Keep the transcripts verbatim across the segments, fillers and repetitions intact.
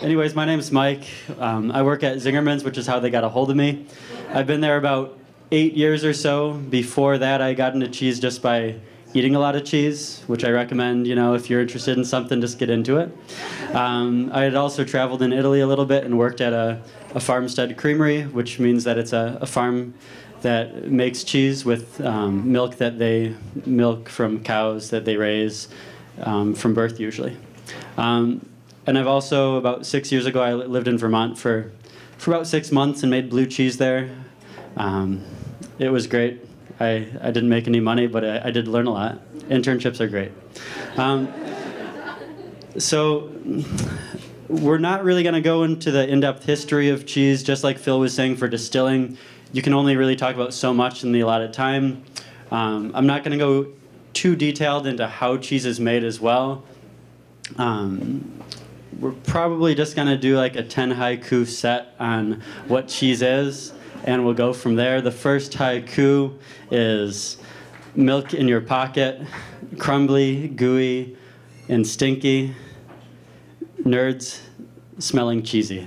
anyways, my name's Mike. Um, I work at Zingerman's, which is how they got a hold of me. I've been there about eight years or so. Before that, I got into cheese just by eating a lot of cheese, which I recommend, you know, if you're interested in something, just get into it. Um, I had also traveled in Italy a little bit and worked at a, a farmstead creamery, which means that it's a, a farm that makes cheese with um, milk that they milk from cows that they raise um, from birth usually. Um, and I've also, about six years ago, I lived in Vermont for, for about six months and made blue cheese there. Um, it was great. I, I didn't make any money, but I, I did learn a lot. Internships are great. Um, so we're not really going to go into the in-depth history of cheese, just like Phil was saying for distilling. You can only really talk about so much in the allotted time. Um, I'm not going to go too detailed into how cheese is made as well. Um, we're probably just going to do like a ten haiku set on what cheese is, and we'll go from there. The first haiku is milk in your pocket, crumbly, gooey, and stinky, nerds smelling cheesy.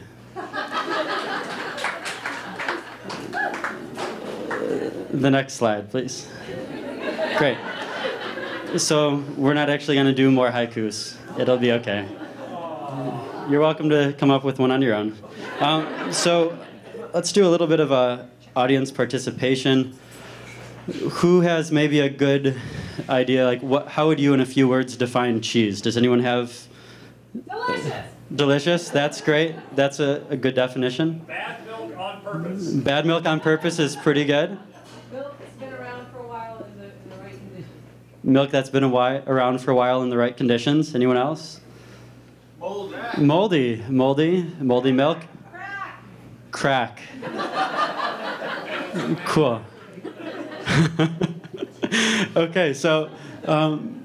The next slide, please. Great. So we're not actually going to do more haikus. It'll be okay. You're welcome to come up with one on your own. Um, so let's do a little bit of a audience participation. Who has maybe a good idea, like what? How would you, in a few words, define cheese? Does anyone have? Delicious. Delicious. That's great. That's a, a good definition. Bad milk on purpose. Bad milk on purpose is pretty good. Milk that's been around for a while in the, in the right conditions. Milk that's been a while, around for a while in the right conditions. Anyone else? Moldy. Moldy. Moldy. Moldy milk. Crack. Crack. Cool. Okay, so um,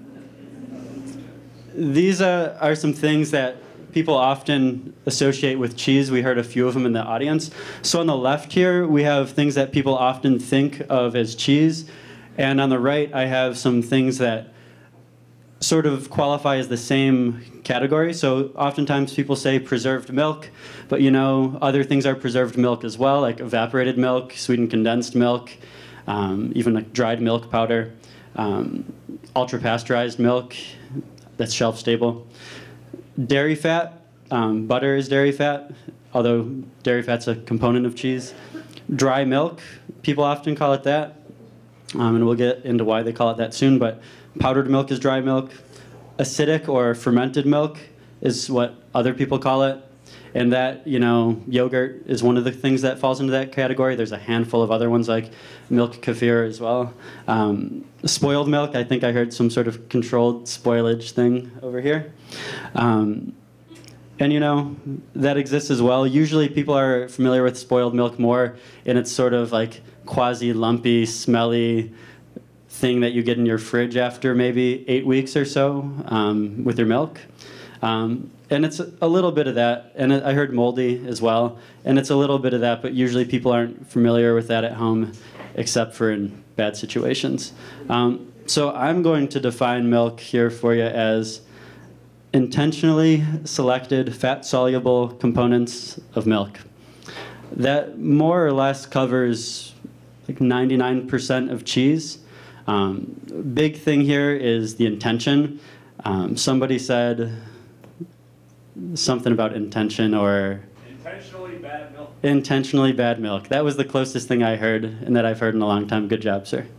these uh, are some things that people often associate with cheese. We heard a few of them in the audience. So on the left here, we have things that people often think of as cheese. And on the right, I have some things that sort of qualify as the same category. So oftentimes people say preserved milk, but you know, other things are preserved milk as well, like evaporated milk, sweetened condensed milk, um, even like dried milk powder, um, ultra-pasteurized milk that's shelf-stable. Dairy fat, um, butter is dairy fat, although dairy fat's a component of cheese. Dry milk, people often call it that, um, and we'll get into why they call it that soon, but powdered milk is dry milk. Acidic or fermented milk is what other people call it. And that, you know, yogurt is one of the things that falls into that category. There's a handful of other ones like milk kefir as well. Um, spoiled milk, I think I heard some sort of controlled spoilage thing over here. Um, and, you know, that exists as well. Usually people are familiar with spoiled milk more, and it's sort of like quasi-lumpy, smelly thing that you get in your fridge after maybe eight weeks or so um, with your milk. Um, and it's a little bit of that. And I heard moldy as well. And it's a little bit of that, but usually people aren't familiar with that at home except for in bad situations. Um, so I'm going to define milk here for you as intentionally selected fat-soluble components of milk. That more or less covers like ninety-nine percent of cheese. Um, big thing here is the intention. Um, somebody said something about intention or... Intentionally bad milk. Intentionally bad milk. That was the closest thing I heard and that I've heard in a long time. Good job, sir.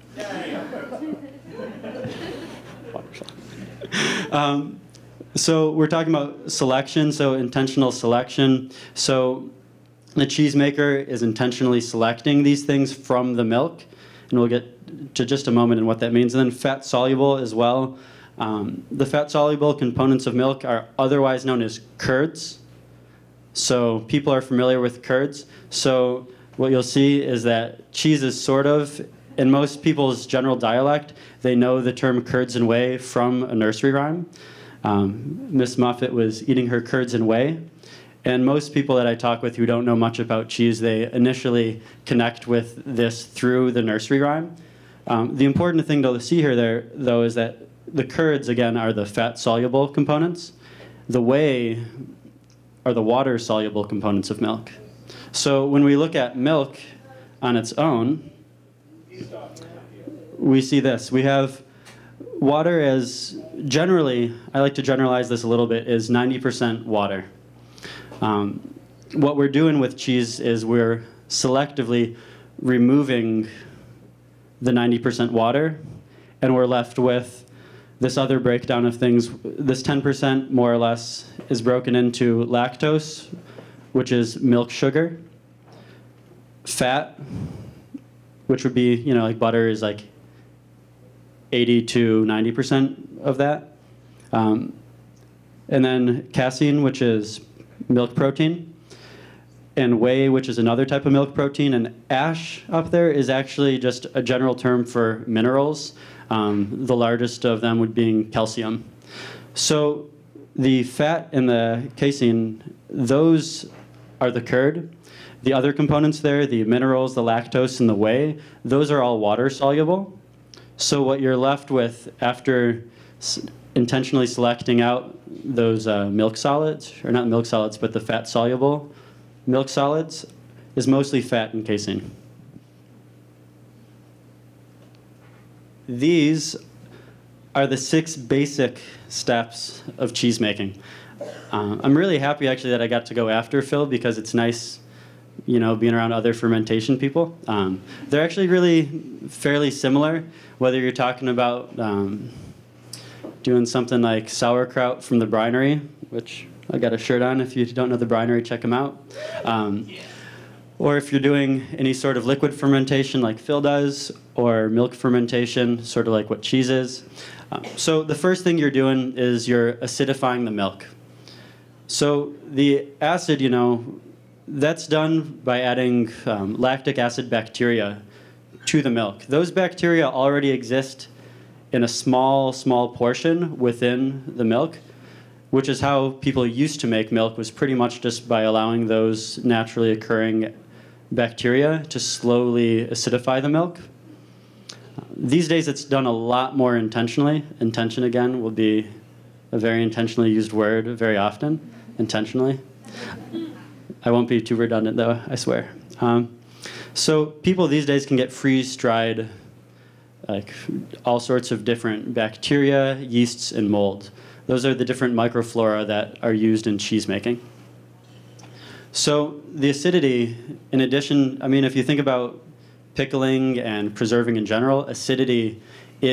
um, so we're talking about selection, so intentional selection. So the cheesemaker is intentionally selecting these things from the milk, and we'll get to just a moment in what that means. And then fat soluble as well. Um, the fat soluble components of milk are otherwise known as curds. So people are familiar with curds. So what you'll see is that cheese is sort of, in most people's general dialect, they know the term curds and whey from a nursery rhyme. Um, Miss Muffet was eating her curds and whey. And most people that I talk with who don't know much about cheese, they initially connect with this through the nursery rhyme. Um, the important thing to see here, there, though, is that the curds, again, are the fat-soluble components. The whey are the water-soluble components of milk. So when we look at milk on its own, we see this. We have water as generally, I like to generalize this a little bit, is ninety percent water. Um, what we're doing with cheese is we're selectively removing the ninety percent water, and we're left with this other breakdown of things. This ten percent, more or less, is broken into lactose, which is milk sugar, fat, which would be, you know, like butter is like eighty to ninety percent of that. Um, and then casein, which is milk protein, and whey, which is another type of milk protein, and ash up there is actually just a general term for minerals, um, the largest of them would being calcium. So the fat and the casein, those are the curd. The other components there, the minerals, the lactose, and the whey, those are all water soluble. So what you're left with after s- intentionally selecting out those uh, milk solids, or not milk solids, but the fat-soluble milk solids, is mostly fat and casein. These are the six basic steps of cheese making. Uh, I'm really happy, actually, that I got to go after Phil, because it's nice, you know, being around other fermentation people. Um, they're actually really fairly similar, whether you're talking about um, doing something like sauerkraut from the Brinery, which I got a shirt on. If you don't know the Brinery, check them out. Um, or if you're doing any sort of liquid fermentation like Phil does, or milk fermentation, sort of like what cheese is. Um, so the first thing you're doing is you're acidifying the milk. So the acid, you know, that's done by adding um, lactic acid bacteria to the milk. Those bacteria already exist in a small, small portion within the milk, which is how people used to make milk, was pretty much just by allowing those naturally occurring bacteria to slowly acidify the milk. These days it's done a lot more intentionally. Intention, again, will be a very intentionally used word very often, intentionally. I won't be too redundant, though, I swear. Um, so people these days can get freeze-dried, like all sorts of different bacteria, yeasts, and mold. Those are the different microflora that are used in cheese making. So the acidity, in addition, I mean, if you think about pickling and preserving in general, acidity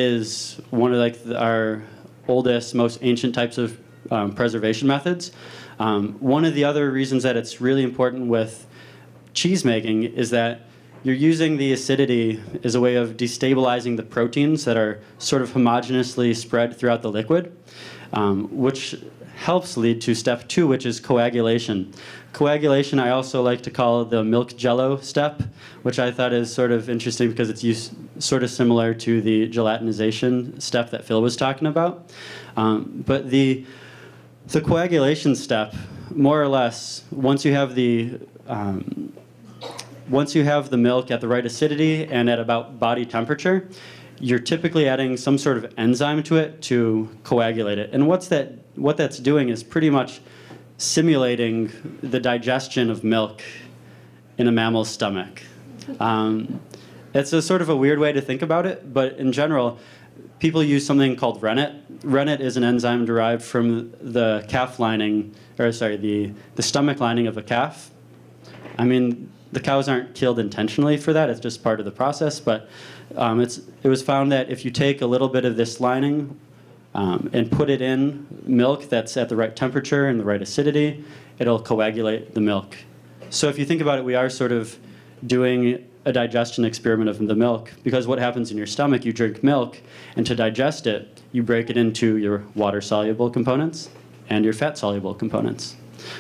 is one of like the, our oldest, most ancient types of um, preservation methods. Um, one of the other reasons that it's really important with cheese making is that you're using the acidity as a way of destabilizing the proteins that are sort of homogeneously spread throughout the liquid, um, which helps lead to step two, which is coagulation. Coagulation I also like to call the milk jello step, which I thought is sort of interesting because it's used, sort of similar to the gelatinization step that Phil was talking about. Um, but the The coagulation step, more or less, once you have the um, once you have the milk at the right acidity and at about body temperature, you're typically adding some sort of enzyme to it to coagulate it. And what's that? What that's doing is pretty much simulating the digestion of milk in a mammal's stomach. Um, it's a sort of a weird way to think about it, but in general, people use something called rennet. Rennet is an enzyme derived from the calf lining, or sorry, the, the stomach lining of a calf. I mean, the cows aren't killed intentionally for that. It's just part of the process. But um, it's, it was found that if you take a little bit of this lining um, and put it in milk that's at the right temperature and the right acidity, it'll coagulate the milk. So if you think about it, we are sort of doing a digestion experiment of the milk, because what happens in your stomach, you drink milk, and to digest it, you break it into your water-soluble components and your fat-soluble components.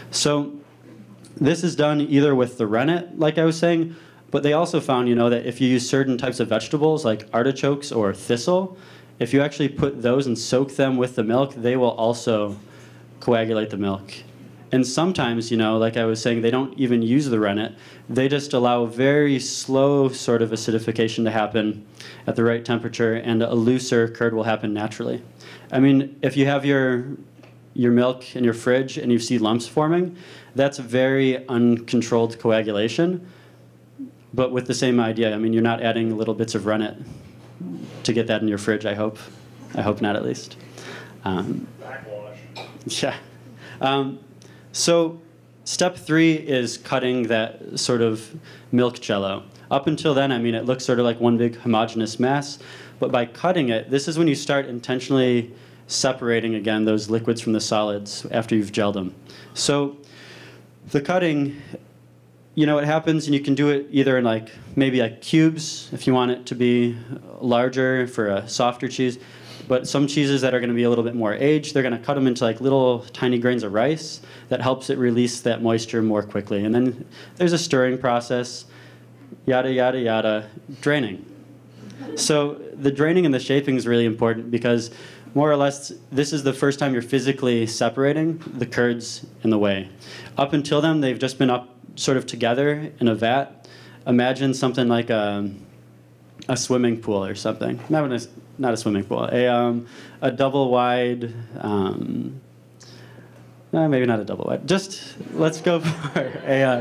So this is done either with the rennet, like I was saying, but they also found, you know, that if you use certain types of vegetables like artichokes or thistle, if you actually put those and soak them with the milk, they will also coagulate the milk. And sometimes, you know, like I was saying, they don't even use the rennet. They just allow very slow sort of acidification to happen at the right temperature, and a looser curd will happen naturally. I mean, if you have your your milk in your fridge and you see lumps forming, that's very uncontrolled coagulation, but with the same idea. I mean, you're not adding little bits of rennet to get that in your fridge, I hope. I hope not, at least. Um, Backwash. yeah. Um, so step three is cutting that sort of milk jello. Up until then, I mean, it looks sort of like one big homogeneous mass, but by cutting it, this is when you start intentionally separating, again, those liquids from the solids after you've gelled them. So the cutting, you know, it happens, and you can do it either in like maybe like cubes if you want it to be larger for a softer cheese. But some cheeses that are going to be a little bit more aged, they're going to cut them into like little tiny grains of rice. That helps it release that moisture more quickly. And then there's a stirring process, yada, yada, yada, draining. So the draining and the shaping is really important because more or less this is the first time you're physically separating the curds and the whey. Up until then, they've just been up sort of together in a vat. Imagine something like a, a swimming pool or something. Not a, not a swimming pool, a, um, a double wide, um, no, maybe not a double wide. Just let's go for a, uh,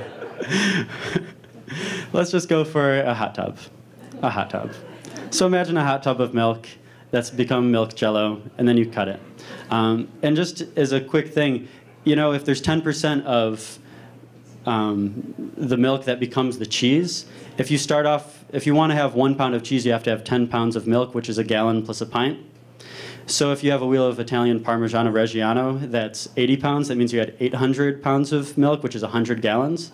let's just go for a hot tub, a hot tub. So imagine a hot tub of milk that's become milk jello, and then you cut it. Um, and just as a quick thing, you know, if there's ten percent of um, the milk that becomes the cheese, if you start off, if you want to have one pound of cheese, you have to have ten pounds of milk, which is a gallon plus a pint. So if you have a wheel of Italian Parmigiano Reggiano that's eighty pounds, that means you had eight hundred pounds of milk, which is one hundred gallons.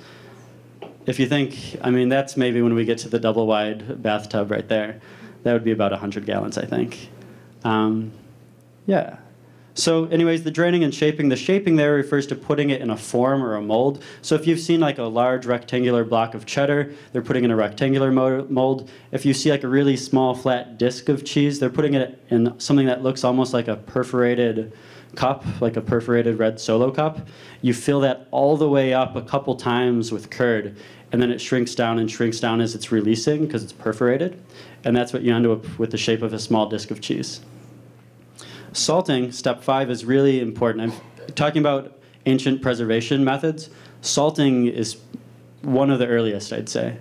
If you think, I mean, that's maybe when we get to the double wide bathtub right there. That would be about one hundred gallons, I think. Um, yeah. So anyways, the draining and shaping, the shaping there refers to putting it in a form or a mold. So if you've seen like a large rectangular block of cheddar, they're putting in a rectangular mo- mold. If you see like a really small flat disc of cheese, they're putting it in something that looks almost like a perforated cup, like a perforated red Solo cup. You fill that all the way up a couple times with curd, and then it shrinks down and shrinks down as it's releasing because it's perforated. And that's what you end up with, the shape of a small disc of cheese. Salting, step five, is really important. I'm talking about ancient preservation methods. Salting is one of the earliest, I'd say.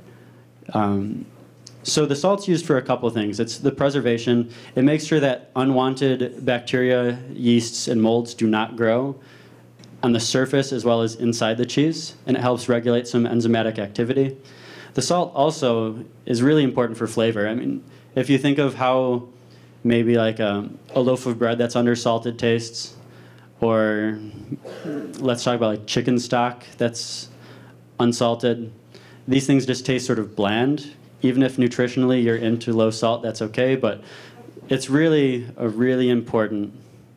Um, so the salt's used for a couple of things. It's the preservation. It makes sure that unwanted bacteria, yeasts, and molds do not grow on the surface as well as inside the cheese, and it helps regulate some enzymatic activity. The salt also is really important for flavor. I mean, if you think of how maybe like a, a loaf of bread that's undersalted tastes, or let's talk about like chicken stock that's unsalted. These things just taste sort of bland. Even if nutritionally you're into low salt, that's okay, but it's really a really important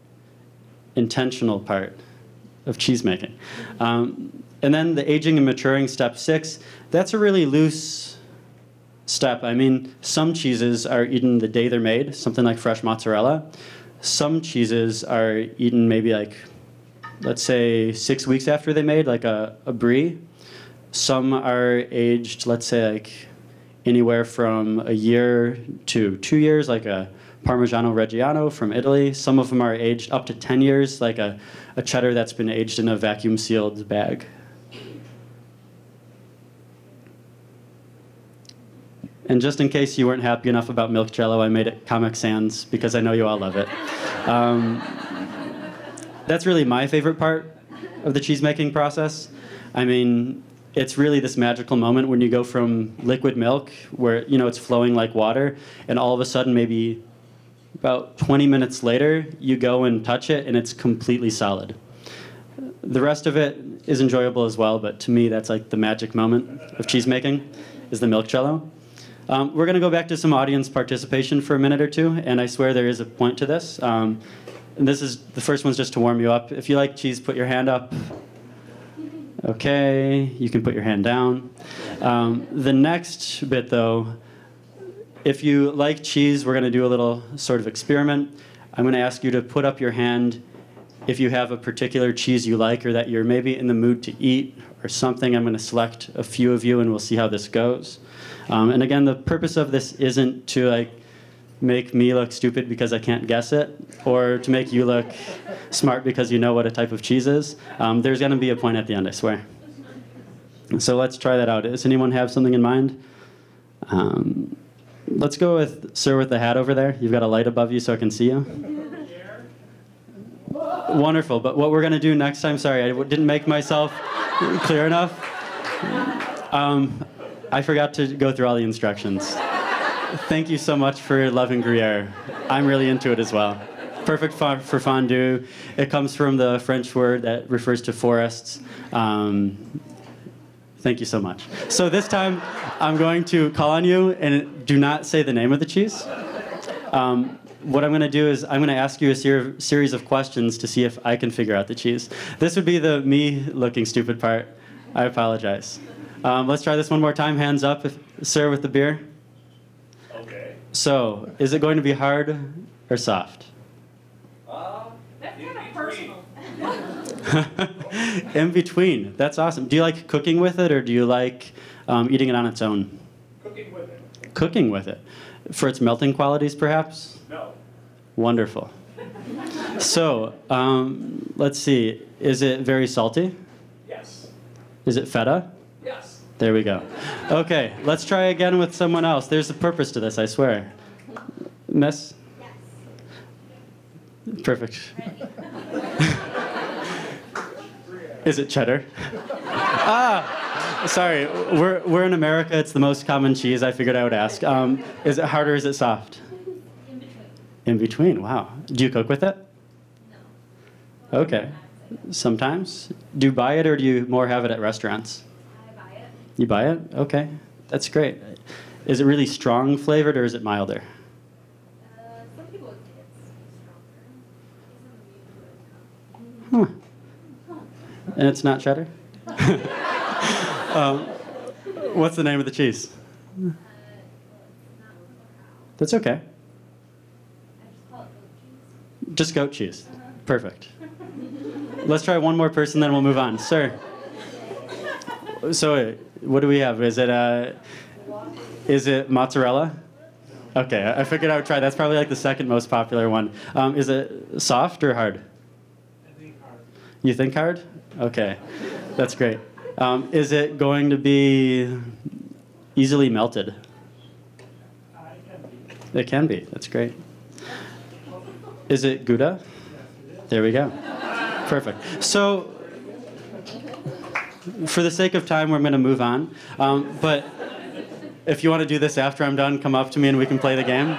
intentional part of cheese making. Um, and then the aging and maturing, step six, that's a really loose step. I mean, some cheeses are eaten the day they're made, something like fresh mozzarella. Some cheeses are eaten maybe like, let's say, six weeks after they made, like a, a brie. Some are aged, let's say, like anywhere from a year to two years, like a Parmigiano Reggiano from Italy. Some of them are aged up to ten years, like a, a cheddar that's been aged in a vacuum-sealed bag. And just in case you weren't happy enough about milk jello, I made it Comic Sans because I know you all love it. Um, that's really my favorite part of the cheese-making process. I mean, it's really this magical moment when you go from liquid milk, where you know it's flowing like water, and all of a sudden, maybe about twenty minutes later, you go and touch it, and it's completely solid. The rest of it is enjoyable as well, but to me, that's like the magic moment of cheese making, is the milk jello. Um, we're going to go back to some audience participation for a minute or two, and I swear there is a point to this. Um, and this is the first one's just to warm you up. If you like cheese, put your hand up. Okay, you can put your hand down. Um, the next bit, though, if you like cheese, we're going to do a little sort of experiment. I'm going to ask you to put up your hand if you have a particular cheese you like or that you're maybe in the mood to eat or something. I'm going to select a few of you, and we'll see how this goes. Um, and again, the purpose of this isn't to like make me look stupid because I can't guess it, or to make you look smart because you know what a type of cheese is. Um, there's going to be a point at the end, I swear. So let's try that out. Does anyone have something in mind? Um, let's go with sir with the hat over there. You've got a light above you so I can see you. Wonderful. But what we're going to do next time, sorry, I didn't make myself clear enough. Um, I forgot to go through all the instructions. Thank you so much for loving Gruyere. I'm really into it as well. Perfect for, for fondue. It comes from the French word that refers to forests. Um, thank you so much. So this time, I'm going to call on you, and do not say the name of the cheese. Um, what I'm going to do is I'm going to ask you a ser- series of questions to see if I can figure out the cheese. This would be the me looking stupid part. I apologize. Um, let's try this one more time. Hands up, if, sir, with the beer. Okay. So, is it going to be hard or soft? Uh, That's in kind of between. personal. In between. That's awesome. Do you like cooking with it, or do you like um, eating it on its own? Cooking with it. Cooking with it. For its melting qualities, perhaps? No. Wonderful. So, um, let's see. Is it very salty? Yes. Is it feta? Yes. There we go. Okay, let's try again with someone else. There's a purpose to this, I swear. Miss? Yes. Perfect. Is it cheddar? ah, sorry. We're we're in America. It's the most common cheese. I figured I would ask. Um, is it hard or is it soft? In between. In between. Wow. Do you cook with it? No. Okay. Sometimes. Do you buy it or do you more have it at restaurants? I buy it. You buy it? Okay. That's great. Is it really strong flavored or is it milder? Uh, some people would say it's stronger. Huh. And it's not cheddar? um, what's the name of the cheese? Uh, well, it's not cow. That's okay. I just call it goat cheese. Just goat cheese. Perfect. Let's try one more person, then we'll move on. Sir. So, uh, what do we have? Is it uh, is it mozzarella? Okay, I I figured I would try. That's probably like the second most popular one. Um, is it soft or hard? I think hard. You think hard? Okay, that's great. Um, is it going to be easily melted? I can be. It can be. That's great. Is it Gouda? There we go. Perfect. So, for the sake of time, we're going to move on. Um, but if you want to do this after I'm done, come up to me and we can play the game.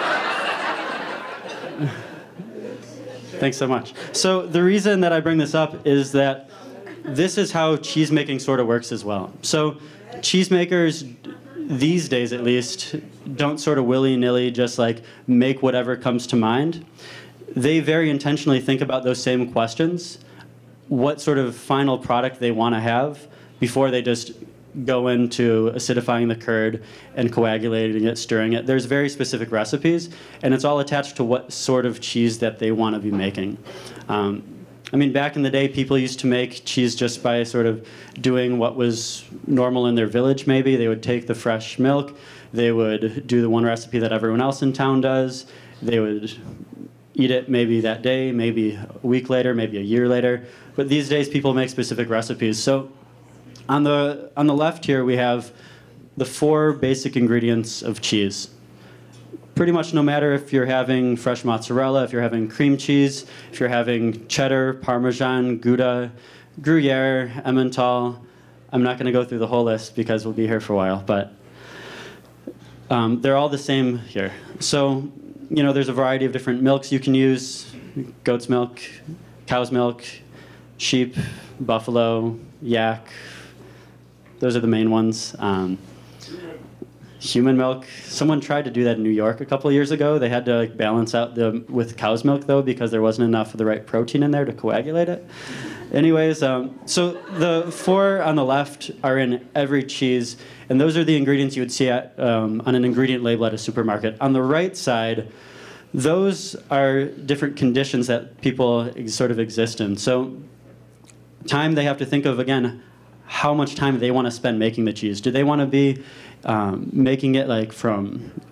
Thanks so much. So the reason that I bring this up is that this is how cheese making sort of works as well. So cheesemakers, these days at least, don't sort of willy-nilly just like make whatever comes to mind. They very intentionally think about those same questions, what sort of final product they want to have before they just go into acidifying the curd and coagulating it, stirring it. There's very specific recipes, and it's all attached to what sort of cheese that they want to be making. Um, I mean, back in the day, people used to make cheese just by sort of doing what was normal in their village, maybe. They would take the fresh milk, they would do the one recipe that everyone else in town does, they would eat it maybe that day, maybe a week later, maybe a year later. But these days, people make specific recipes. So on the on the left here, we have the four basic ingredients of cheese. Pretty much no matter if you're having fresh mozzarella, if you're having cream cheese, if you're having cheddar, Parmesan, Gouda, Gruyere, Emmental. I'm not going to go through the whole list because we'll be here for a while, but um, they're all the same here. So, you know, there's a variety of different milks you can use: goat's milk, cow's milk, sheep, buffalo, yak. Those are the main ones. Um, human milk. Someone tried to do that in New York a couple of years ago. They had to like, balance out the with cow's milk though because there wasn't enough of the right protein in there to coagulate it. Anyways, um, so the four on the left are in every cheese, and those are the ingredients you would see at, um, on an ingredient label at a supermarket. On the right side, those are different conditions that people ex- sort of exist in. So time they have to think of, again, how much time they want to spend making the cheese. Do they want to be um, making it like from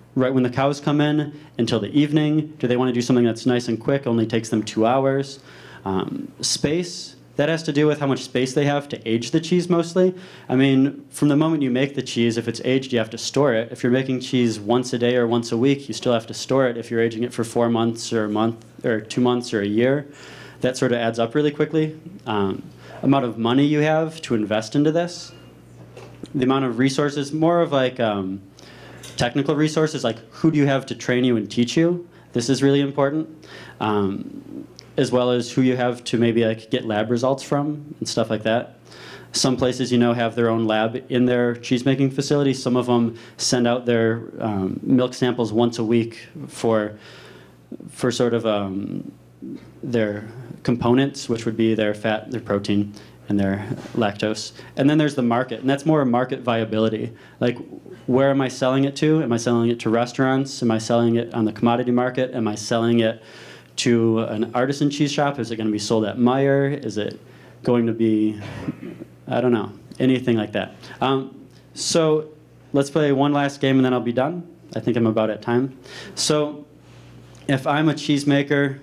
right when the cows come in until the evening? Do they want to do something that's nice and quick, only takes them two hours? Um, space, that has to do with how much space they have to age the cheese mostly. I mean, from the moment you make the cheese, if it's aged, you have to store it. If you're making cheese once a day or once a week, you still have to store it if you're aging it for four months or a month or two months or a year. That sort of adds up really quickly. Um, amount of money you have to invest into this. The amount of resources, more of like um, technical resources, like who do you have to train you and teach you? This is really important. Um, as well as who you have to maybe like get lab results from and stuff like that. Some places, you know, have their own lab in their cheese-making facility. Some of them send out their um, milk samples once a week for, for sort of um, their components, which would be their fat, their protein, and their lactose. And then there's the market, and that's more market viability. Like, where am I selling it to? Am I selling it to restaurants? Am I selling it on the commodity market? Am I selling it to an artisan cheese shop? Is it going to be sold at Meijer? Is it going to be, I don't know, anything like that. Um, so let's play one last game and then I'll be done. I think I'm about at time. So if I'm a cheesemaker,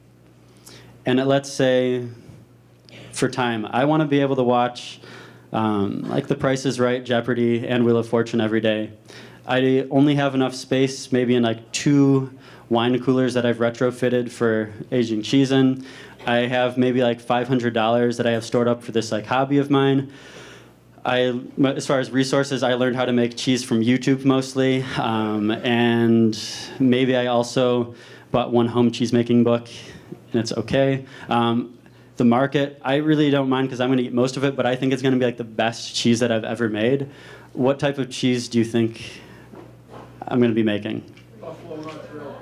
and it, let's say for time, I want to be able to watch um, like The Price is Right, Jeopardy, and Wheel of Fortune every day. I only have enough space, maybe in like two wine coolers that I've retrofitted for aging cheese in. I have maybe like five hundred dollars that I have stored up for this like hobby of mine. I, as far as resources, I learned how to make cheese from YouTube mostly, um, and maybe I also bought one home cheese making book, and it's okay. Um, the market, I really don't mind because I'm going to eat most of it, but I think it's going to be like the best cheese that I've ever made. What type of cheese do you think I'm going to be making? Buffalo mozzarella.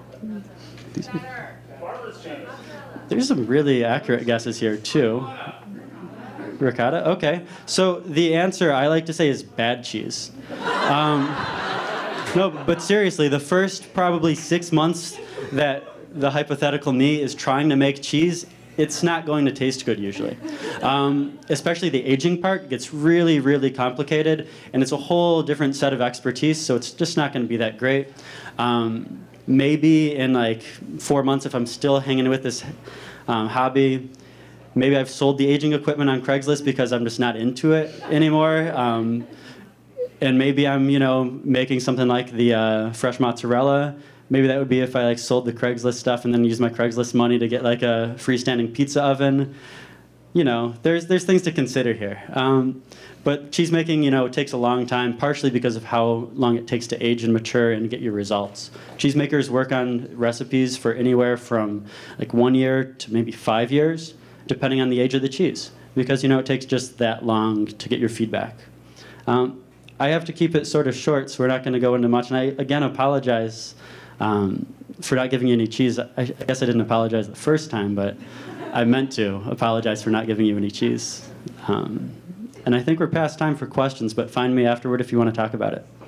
Farmer's cheese. There's some really accurate guesses here, too. Ricotta? Okay. So the answer, I like to say, is bad cheese. Um, no, but seriously, the first probably six months that the hypothetical me is trying to make cheese, it's not going to taste good usually. Um, especially the aging part gets really, really complicated, and it's a whole different set of expertise, so it's just not going to be that great. Um, maybe in like four months, if I'm still hanging with this um, hobby, maybe I've sold the aging equipment on Craigslist because I'm just not into it anymore. Um, and maybe I'm, you know, making something like the uh, fresh mozzarella. Maybe that would be if I like sold the Craigslist stuff and then used my Craigslist money to get like a freestanding pizza oven. You know, there's there's things to consider here. Um, but cheese making, you know, takes a long time, partially because of how long it takes to age and mature and get your results. Cheesemakers work on recipes for anywhere from like one year to maybe five years, depending on the age of the cheese, because, you know, it takes just that long to get your feedback. Um, I have to keep it sort of short, so we're not going to go into much. And I, again, apologize um, for not giving you any cheese. I, I guess I didn't apologize the first time, but I meant to apologize for not giving you any cheese. Um, and I think we're past time for questions, but find me afterward if you want to talk about it.